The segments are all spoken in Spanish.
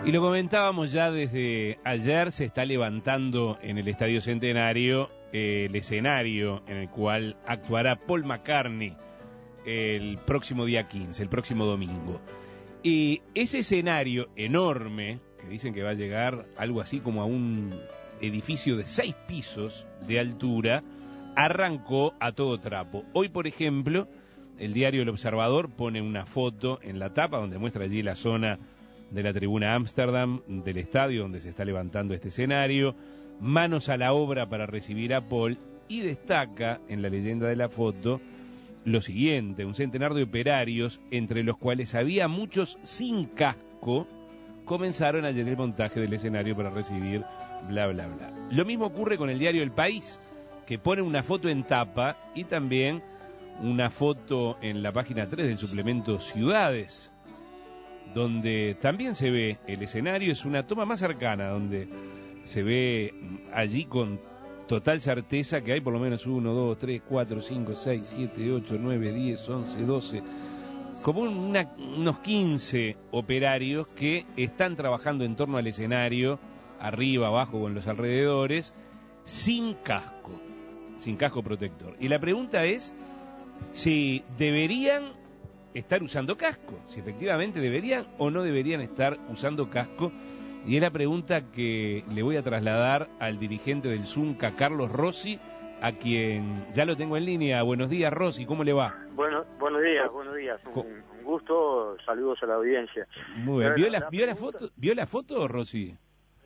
Y lo comentábamos ya desde ayer, se está levantando en el Estadio Centenario el escenario en el cual actuará Paul McCartney el próximo día 15, el próximo domingo. Y ese escenario enorme, que dicen que va a llegar algo así como a un edificio de 6 pisos de altura, arrancó a todo trapo. Hoy, por ejemplo, el diario El Observador pone una foto en la tapa donde muestra allí la zona de la tribuna Ámsterdam del estadio donde se está levantando este escenario, manos a la obra para recibir a Paul, y destaca en la leyenda de la foto lo siguiente: un centenar de operarios, entre los cuales había muchos sin casco, comenzaron ayer el montaje del escenario para recibir bla bla bla. Lo mismo ocurre con el diario El País, que pone una foto en tapa y también una foto en la página 3 del suplemento Ciudades, donde también se ve el escenario. Es una toma más cercana, donde se ve allí con total certeza que hay por lo menos 1, 2, 3, 4, 5, 6, 7, 8, 9, 10, 11, 12, como unos 15 operarios que están trabajando en torno al escenario, arriba, abajo, con los alrededores, sin casco protector. Y la pregunta es si deberían estar usando casco, si efectivamente deberían o no deberían estar usando casco. Y es la pregunta que le voy a trasladar al dirigente del Zunca, Carlos Rossi, a quien ya lo tengo en línea. Buenos días, Rossi, ¿cómo le va? Buenos días, un gusto, saludos a la audiencia. Muy bien, ¿vio la foto, Rossi?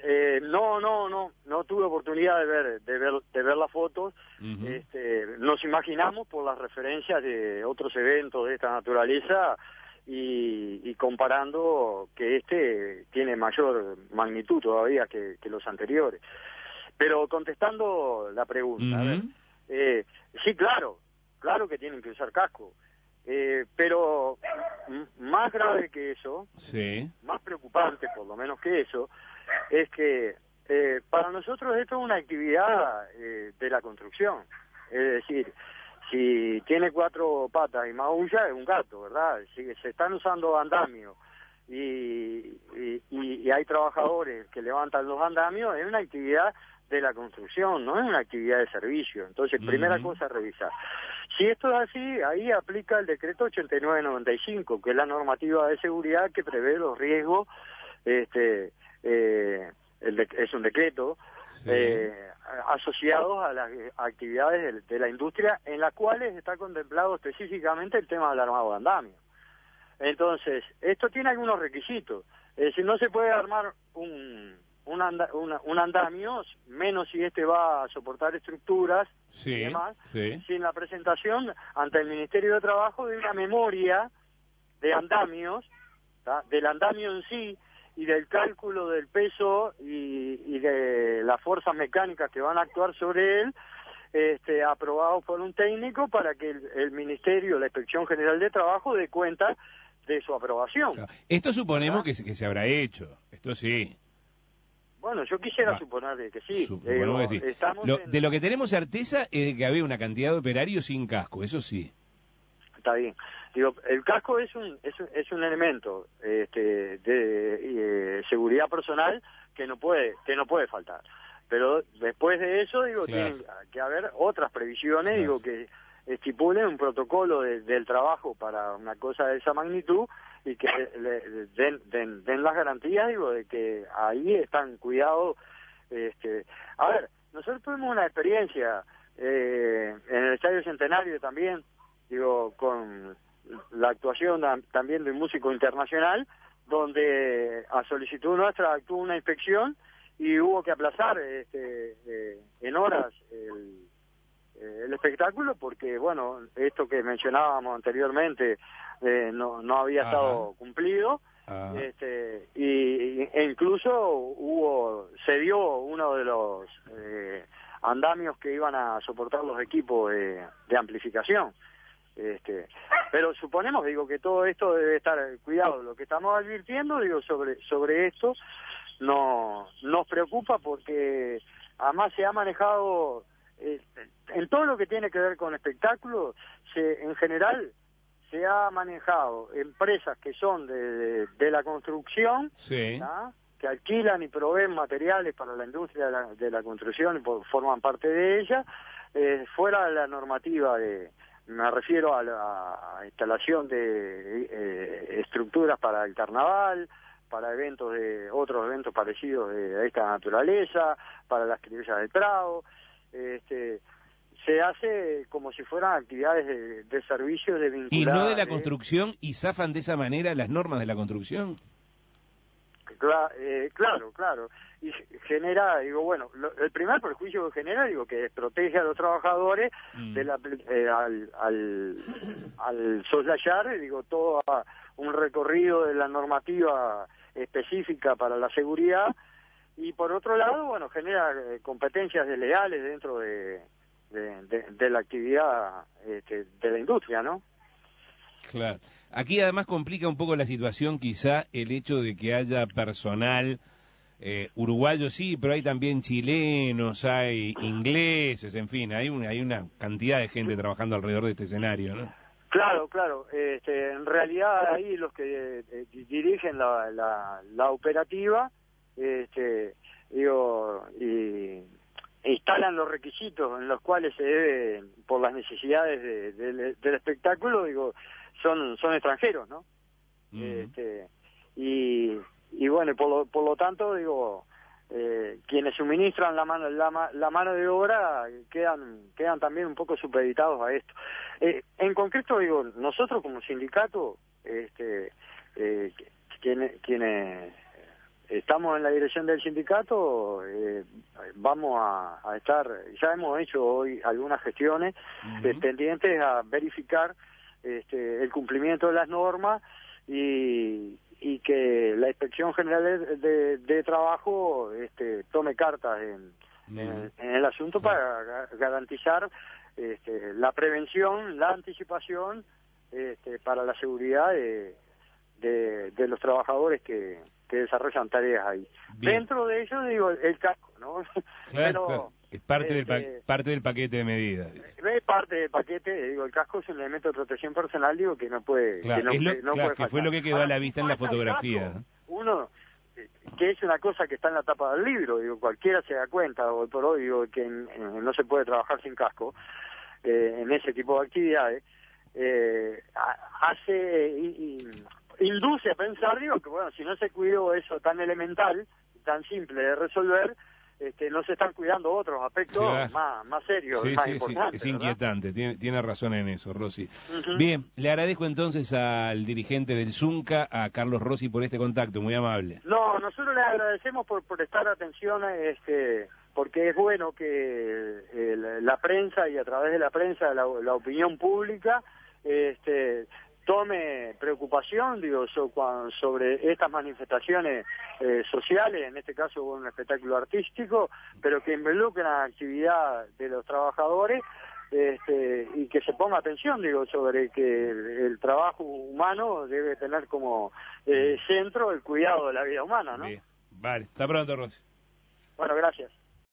No tuve oportunidad de ver las fotos. Uh-huh. Nos imaginamos por las referencias de otros eventos de esta naturaleza y comparando que tiene mayor magnitud todavía que los anteriores. Pero contestando la pregunta, uh-huh. A ver, sí, claro que tienen que usar casco, pero más grave que eso, sí, más preocupante por lo menos que eso, es que para nosotros esto es una actividad de la construcción. Es decir, si tiene 4 patas y maulla, es un gato, ¿verdad? Si se están usando andamios y hay trabajadores que levantan los andamios, es una actividad de la construcción, no es una actividad de servicio. Entonces, primera cosa a revisar. Si esto es así, ahí aplica el decreto 8995, que es la normativa de seguridad que prevé los riesgos. Es un decreto, sí, asociados a las actividades de la industria, en las cuales está contemplado específicamente el tema del armado de andamio. Entonces, esto tiene algunos requisitos. Es decir, no se puede armar un andamio, menos si va a soportar estructuras sí, y demás, sí, sin la presentación ante el Ministerio de Trabajo de una memoria de andamios, ¿tá? Del andamio en sí y del cálculo del peso y de las fuerzas mecánicas que van a actuar sobre él, aprobado por un técnico para que el Ministerio, la Inspección General de Trabajo, dé cuenta de su aprobación. Claro. Esto suponemos que se habrá hecho, esto sí. Bueno, yo quisiera suponer que sí. Suponemos que sí. De lo que tenemos certeza es de que había una cantidad de operarios sin casco, eso sí. Está bien. Digo, el casco es un elemento de seguridad personal que no puede faltar. Pero después de eso, claro, tienen que haber otras previsiones, claro, que estipulen un protocolo del trabajo para una cosa de esa magnitud y que den las garantías, de que ahí están cuidados. A ver, nosotros tuvimos una experiencia en el Estadio Centenario también, con la actuación también de un músico internacional, donde a solicitud nuestra actuó una inspección y hubo que aplazar en horas el espectáculo porque, bueno, esto que mencionábamos anteriormente no había estado cumplido. E incluso se dio uno de los andamios que iban a soportar los equipos de amplificación. Pero suponemos, que todo esto debe estar cuidado. Lo que estamos advirtiendo, sobre esto, nos preocupa porque además se ha manejado en todo lo que tiene que ver con espectáculos, en general se ha manejado empresas que son de la construcción, sí, que alquilan y proveen materiales para la industria de la construcción y forman parte de ella, fuera de la normativa me refiero a la instalación de estructuras para el carnaval, para otros eventos parecidos de esta naturaleza, para las criollas del Prado, se hace como si fueran actividades de servicios de vinculadas. ¿Y no de la construcción y zafan de esa manera las normas de la construcción? Claro. Y genera, digo, bueno, el primer perjuicio que genera, digo, que desprotege a los trabajadores al soslayar, digo, todo un recorrido de la normativa específica para la seguridad, y por otro lado, bueno, genera competencias desleales dentro de la actividad de la industria, ¿no? Claro. Aquí además complica un poco la situación quizá el hecho de que haya personal uruguayo, sí, pero hay también chilenos, hay ingleses, en fin, hay una cantidad de gente trabajando alrededor de este escenario, ¿no? Claro. En realidad ahí los que dirigen la operativa, y instalan los requisitos en los cuales se debe, por las necesidades del espectáculo, digo, son extranjeros, ¿no? Y bueno, por lo tanto, digo, quienes suministran la mano de obra quedan también un poco supeditados a esto. En concreto, digo, nosotros como sindicato, quienes estamos en la dirección del sindicato, vamos a estar, ya hemos hecho hoy algunas gestiones tendientes a verificar el cumplimiento de las normas y que la Inspección General de Trabajo tome cartas en el asunto para garantizar la prevención, la anticipación para la seguridad de los trabajadores que desarrollan tareas ahí. Bien. Dentro de ello, digo, el casco, ¿no? Claro. Es parte del paquete de medidas. Es parte del paquete, digo, el casco es un elemento de protección personal, digo, que no puede... Claro, que fue lo que quedó a la vista en la fotografía, ¿no? Uno, que es una cosa que está en la tapa del libro, digo, cualquiera se da cuenta, hoy por hoy, digo, que no se puede trabajar sin casco, en ese tipo de actividades, induce a pensar, digo, que bueno, si no se cuidó eso tan elemental, tan simple de resolver, no se están cuidando otros aspectos más serios, más importantes. Sí, es inquietante, tiene razón en eso, Rossi. Bien, le agradezco entonces al dirigente del Zunca, a Carlos Rossi, por este contacto, muy amable. No, nosotros le agradecemos por prestar atención, porque es bueno que la prensa y a través de la prensa la opinión pública tome preocupación, digo, sobre estas manifestaciones sociales, en este caso un espectáculo artístico, pero que involucran la actividad de los trabajadores, y que se ponga atención, digo, sobre que el trabajo humano debe tener como centro el cuidado de la vida humana, ¿no? Bien. Vale, hasta pronto, Rossi. Bueno, gracias.